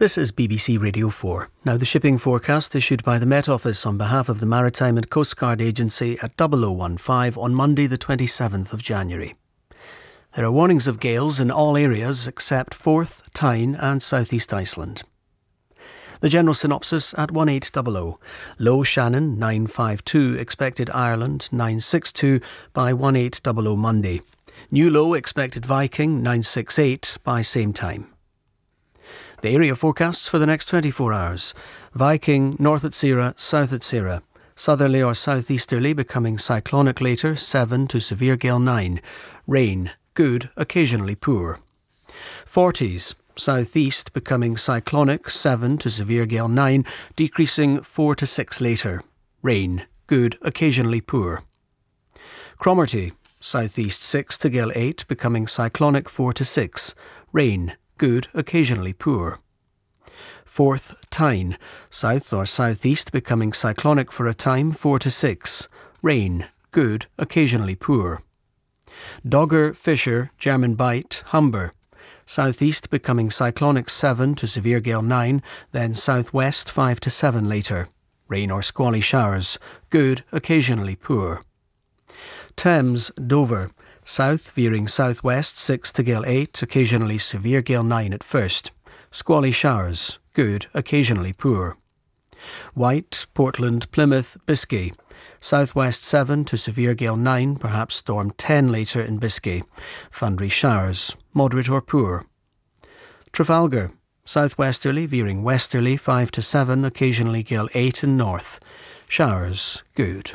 This is BBC Radio 4. Now the shipping forecast issued by the Met Office on behalf of the Maritime and Coast Guard Agency at 0015 on Monday the 27th of January. There are warnings of gales in all areas except Forth, Tyne and South East Iceland. The general synopsis at 1800. Low Shannon 952, expected Ireland 962 by 1800 Monday. New low expected Viking 968 by same time. The area forecasts for the next 24 hours. Viking north at Sierra, south at Sierra. Southerly or southeasterly becoming cyclonic later, 7 to severe gale 9. Rain, good, occasionally poor. Forties, southeast becoming cyclonic, 7 to severe gale 9, decreasing 4 to 6 later. Rain, good, occasionally poor. Cromarty, southeast 6 to gale 8, becoming cyclonic 4 to 6. Rain, good, occasionally poor. Forth, Tyne, south or southeast becoming cyclonic for a time, 4 to 6. Rain, good, occasionally poor. Dogger, Fisher, German Bight, Humber, southeast becoming cyclonic 7 to severe gale 9, then southwest 5 to 7 later. Rain or squally showers, good, occasionally poor. Thames, Dover, south veering southwest 6 to gale 8, occasionally severe gale 9 at first. Squally showers, good, occasionally poor. White, Portland, Plymouth, Biscay, southwest 7 to severe gale 9, perhaps storm 10 later in Biscay. Thundery showers, moderate or poor. Trafalgar, southwesterly veering westerly 5 to 7, occasionally gale 8 in north. Showers, good.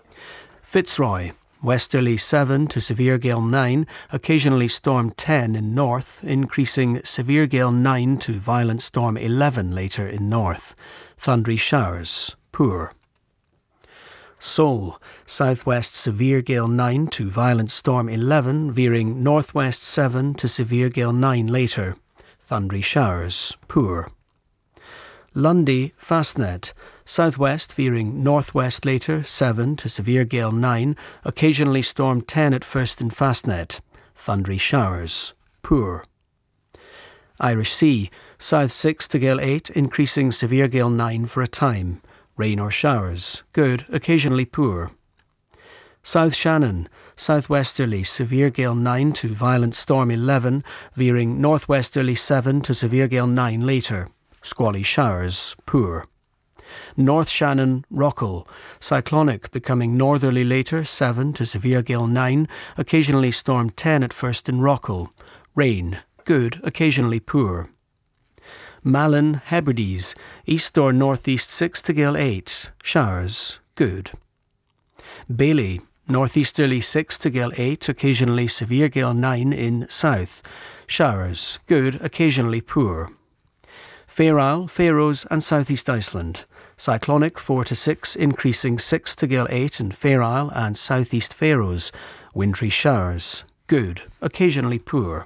Fitzroy, westerly 7 to severe gale 9, occasionally storm 10 in north, increasing severe gale 9 to violent storm 11 later in north. Thundery showers, poor. Seoul, southwest severe gale 9 to violent storm 11, veering northwest 7 to severe gale 9 later. Thundery showers, poor. Lundy, Fastnet, southwest veering northwest later, 7 to severe gale 9, occasionally storm 10 at first in Fastnet. Thundery showers, poor. Irish Sea, south 6 to gale 8, increasing severe gale 9 for a time. Rain or showers, good, occasionally poor. South Shannon, southwesterly severe gale 9 to violent storm 11, veering northwesterly 7 to severe gale 9 later. Squally showers, poor. North Shannon, Rockall, cyclonic becoming northerly later, 7 to severe gale 9, occasionally storm 10 at first in Rockall. Rain, good, occasionally poor. Malin, Hebrides, east or northeast 6 to gale 8, showers, good. Bailey, northeasterly 6 to gale 8, occasionally severe gale 9 in south. Showers, good, occasionally poor. Fair Isle, Faroes and South East Iceland. Cyclonic 4 to 6, increasing 6 to gale 8 in Fair Isle and South East Faroes. Wintry showers, good, occasionally poor.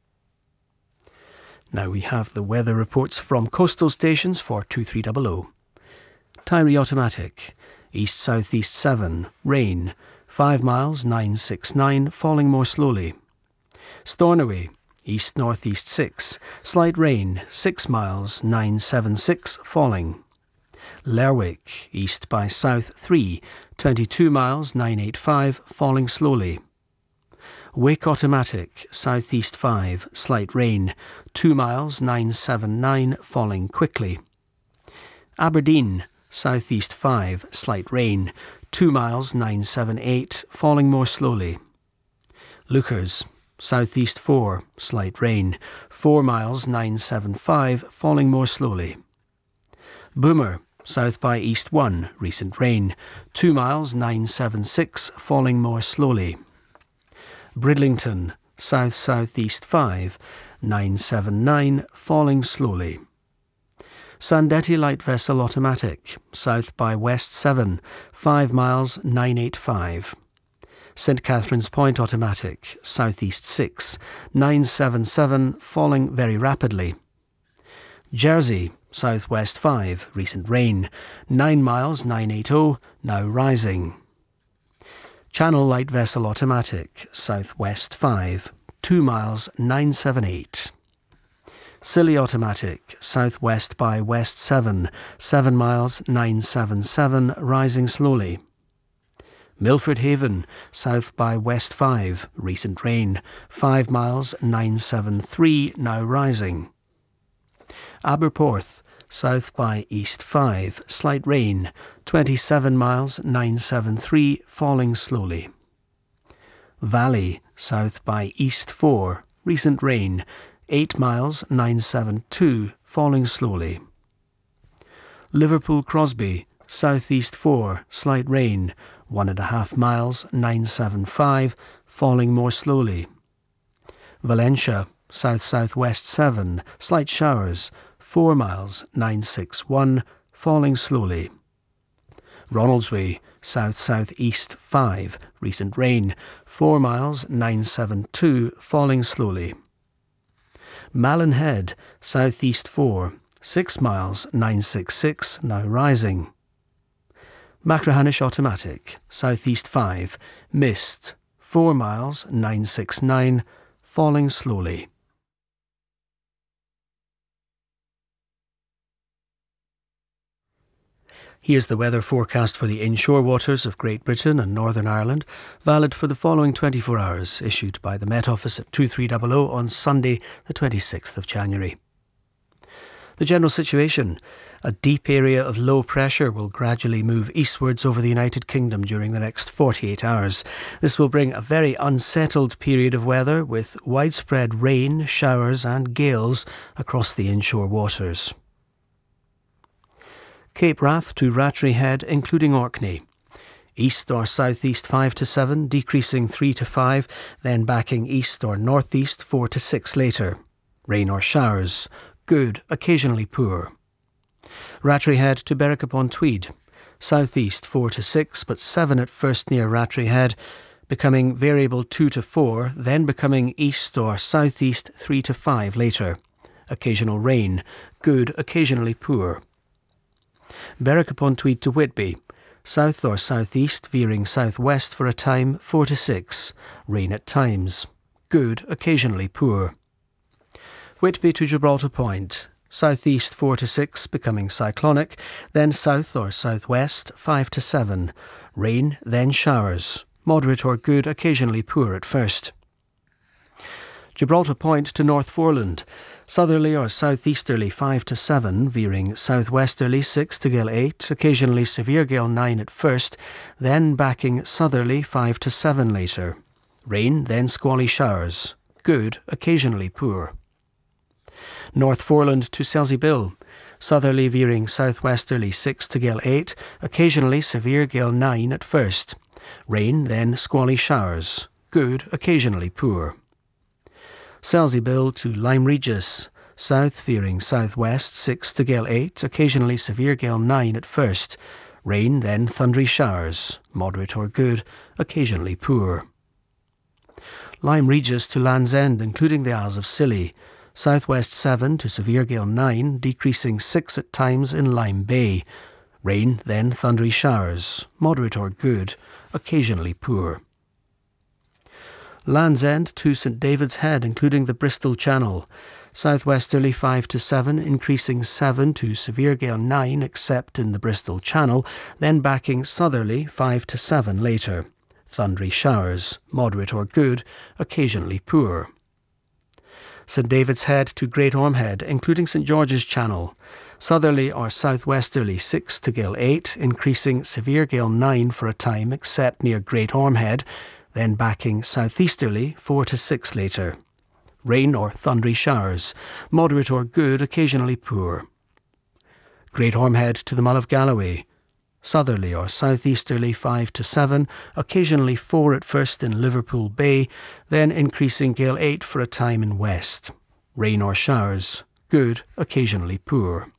Now we have the weather reports from coastal stations for 2300. Tyree Automatic, east-southeast 7, rain, 5 miles 969, falling more slowly. Stornoway, east-northeast 6, slight rain, 6 miles 976, falling. Lerwick, east by south 3, 22 miles 985, falling slowly. Wake Automatic, southeast 5, slight rain, 2 miles 979, falling quickly. Aberdeen, southeast 5, slight rain, 2 miles 978, falling more slowly. Lookers, southeast 4, slight rain, 4 miles 975, falling more slowly. Boomer, south by east 1, recent rain, 2 miles 976, falling more slowly. Bridlington, south-southeast 5, 979, falling slowly. Sandetti Light Vessel Automatic, south by west 7, 5 miles 985. St Catherine's Point Automatic, southeast 6, 977, falling very rapidly. Jersey, southwest 5, recent rain, 9 miles 980, now rising. Channel Light Vessel Automatic, southwest 5, 2 miles 978. Scilly automatic, southwest by west 7, 7 miles 977, rising slowly. Milford Haven, south by west 5, recent rain, 5 miles 973, now rising. Aberporth, south by east 5, slight rain, 27 miles 973, falling slowly. Valley, south by east 4, recent rain, 8 miles 972, falling slowly. Liverpool Crosby, southeast 4, slight rain, 1.5 miles 975, falling more slowly. Valencia, south-southwest 7, slight showers, 4 miles 961, falling slowly. Ronaldsway, south-southeast 5, recent rain, 4 miles 972, falling slowly. Malin Head, southeast 4, 6 miles 966, now rising. Machrihanish automatic, southeast 5, mist, 4 miles 969, falling slowly. Here's the weather forecast for the inshore waters of Great Britain and Northern Ireland, valid for the following 24 hours, issued by the Met Office at 2300 on Sunday, the 26th of January. The general situation: a deep area of low pressure will gradually move eastwards over the United Kingdom during the next 48 hours. This will bring a very unsettled period of weather with widespread rain, showers and gales across the inshore waters. Cape Wrath to Rattray Head, including Orkney. East or southeast 5 to 7, decreasing 3 to 5, then backing east or northeast 4 to 6 later. Rain or showers, good, occasionally poor. Rattray Head to Berwick upon Tweed. Southeast 4 to 6, but 7 at first near Rattray Head, becoming variable 2 to 4, then becoming east or southeast 3 to 5 later. Occasional rain, good, occasionally poor. Berwick upon Tweed to Whitby. South or southeast, veering southwest for a time, 4 to 6. Rain at times. Good, occasionally poor. Whitby to Gibraltar Point. Southeast 4 to 6, becoming cyclonic, then south or southwest, 5 to 7. Rain, then showers. Moderate or good, occasionally poor at first. Gibraltar Point to North Foreland. Southerly or southeasterly 5 to 7, veering southwesterly 6 to gale 8, occasionally severe gale 9 at first, then backing southerly 5 to 7 later. Rain, then squally showers. Good, occasionally poor. North Foreland to Selsey-Bill. Southerly veering southwesterly 6 to gale 8, occasionally severe gale 9 at first. Rain, then squally showers. Good, occasionally poor. Selsey-Bill to Lyme Regis. South veering southwest 6 to gale 8, occasionally severe gale 9 at first. Rain, then thundery showers. Moderate or good, occasionally poor. Lyme Regis to Land's End, including the Isles of Scilly. Southwest 7 to severe gale 9, decreasing 6 at times in Lyme Bay. Rain, then thundery showers. Moderate or good, occasionally poor. Land's End to St David's Head, including the Bristol Channel. Southwesterly 5 to 7, increasing 7 to severe gale 9 except in the Bristol Channel, then backing southerly 5 to 7 later. Thundery showers, moderate or good, occasionally poor. St David's Head to Great Orme Head, including St George's Channel. Southerly or southwesterly 6 to gale 8, increasing severe gale 9 for a time except near Great Orme Head, then backing southeasterly 4 to 6 later. Rain or thundery showers, moderate or good, occasionally poor. Great Orme Head to the Mull of Galloway. Southerly or southeasterly 5 to 7, occasionally 4 at first in Liverpool Bay, then increasing gale 8 for a time in west. Rain or showers, good, occasionally poor.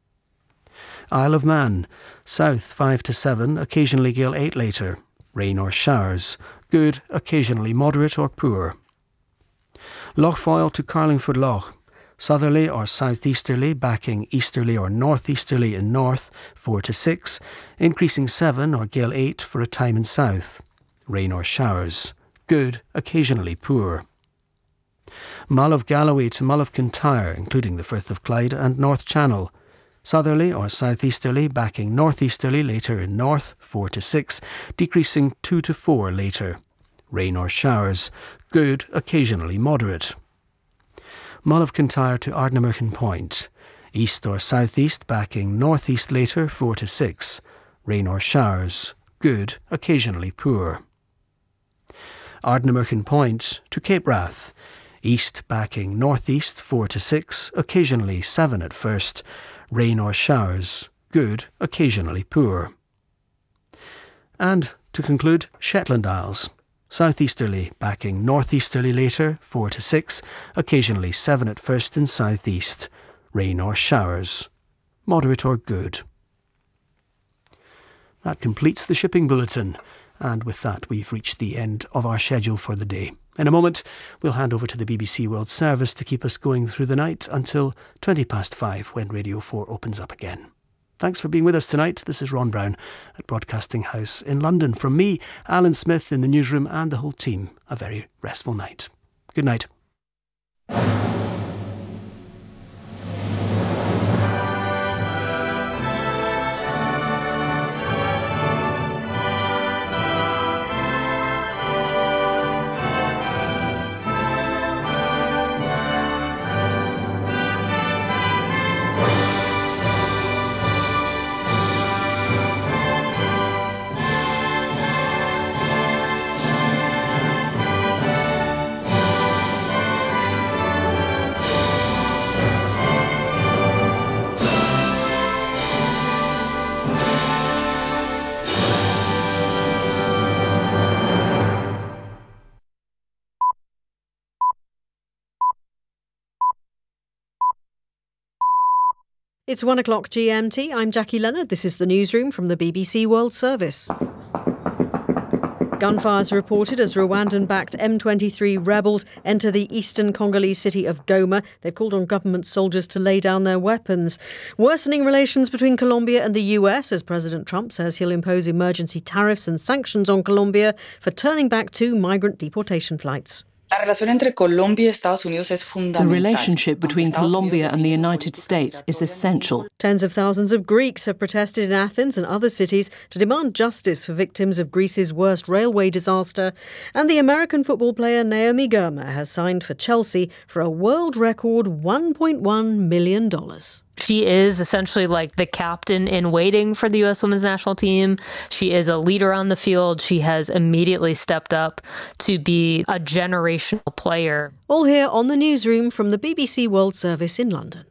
Isle of Man. South 5 to 7, occasionally gale 8 later. Rain or showers, good, occasionally moderate or poor. Lough Foyle to Carlingford Lough. Southerly or southeasterly, backing easterly or northeasterly in north, 4 to 6, increasing 7 or gale 8 for a time in south. Rain or showers, good, occasionally poor. Mull of Galloway to Mull of Kintyre, including the Firth of Clyde and North Channel. Southerly or southeasterly, backing northeasterly later in north, 4 to 6, decreasing 2 to 4 later. Rain or showers, good, occasionally moderate. Mull of Kintyre to Ardnamurchan Point. East or southeast, backing northeast later, 4 to 6. Rain or showers, good, occasionally poor. Ardnamurchan Point to Cape Wrath. East backing northeast, 4 to 6, occasionally 7 at first. Rain or showers, good, occasionally poor. And to conclude, Shetland Isles. Southeasterly backing northeasterly later, 4 to 6, occasionally 7 at first in southeast. Rain or showers, moderate or good. That completes the shipping bulletin, and with that we've reached the end of our schedule for the day. In a moment, we'll hand over to the BBC World Service to keep us going through the night until 5:20 when Radio 4 opens up again. Thanks for being with us tonight. This is Ron Brown at Broadcasting House in London. From me, Alan Smith in the newsroom and the whole team, a very restful night. Good night. It's 1 o'clock GMT. I'm Jackie Leonard. This is the newsroom from the BBC World Service. Gunfires reported as Rwandan-backed M23 rebels enter the eastern Congolese city of Goma. They've called on government soldiers to lay down their weapons. Worsening relations between Colombia and the US as President Trump says he'll impose emergency tariffs and sanctions on Colombia for turning back 2 migrant deportation flights. The relationship between Colombia and the United States is essential. Tens of thousands of Greeks have protested in Athens and other cities to demand justice for victims of Greece's worst railway disaster. And the American football player Naomi Girma has signed for Chelsea for a world record $1.1 million. She is essentially like the captain in waiting for the U.S. women's national team. She is a leader on the field. She has immediately stepped up to be a generational player. All here on the newsroom from the BBC World Service in London.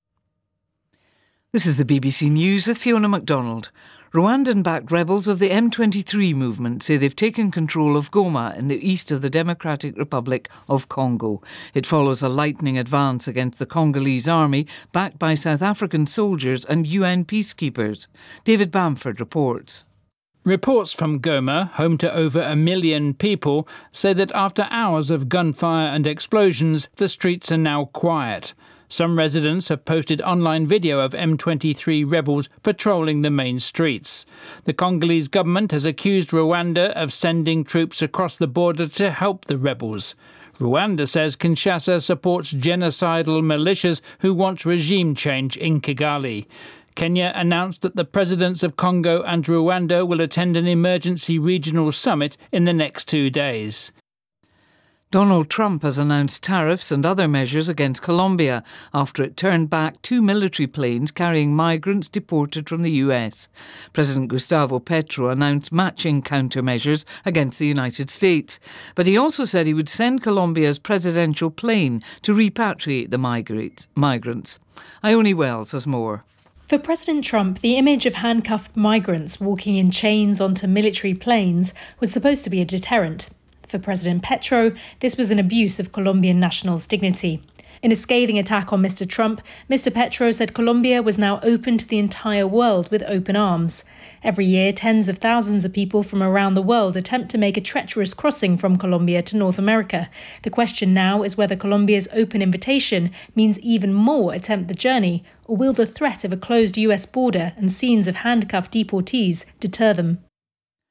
This is the BBC News with Fiona MacDonald. Rwandan-backed rebels of the M23 movement say they've taken control of Goma in the east of the Democratic Republic of Congo. It follows a lightning advance against the Congolese army, backed by South African soldiers and UN peacekeepers. David Bamford reports. Reports from Goma, home to over 1 million people, say that after hours of gunfire and explosions, the streets are now quiet. Some residents have posted online video of M23 rebels patrolling the main streets. The Congolese government has accused Rwanda of sending troops across the border to help the rebels. Rwanda says Kinshasa supports genocidal militias who want regime change in Kigali. Kenya announced that the presidents of Congo and Rwanda will attend an emergency regional summit in the next 2 days. Donald Trump has announced tariffs and other measures against Colombia after it turned back 2 military planes carrying migrants deported from the US. President Gustavo Petro announced matching countermeasures against the United States. But he also said he would send Colombia's presidential plane to repatriate the migrants. Ione Wells has more. For President Trump, the image of handcuffed migrants walking in chains onto military planes was supposed to be a deterrent. For President Petro, this was an abuse of Colombian nationals' dignity. In a scathing attack on Mr. Trump, Mr. Petro said Colombia was now open to the entire world with open arms. Every year, tens of thousands of people from around the world attempt to make a treacherous crossing from Colombia to North America. The question now is whether Colombia's open invitation means even more attempt the journey, or will the threat of a closed US border and scenes of handcuffed deportees deter them?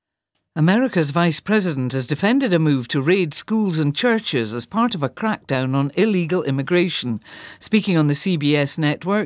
America's vice president has defended a move to raid schools and churches as part of a crackdown on illegal immigration. Speaking on the CBS network,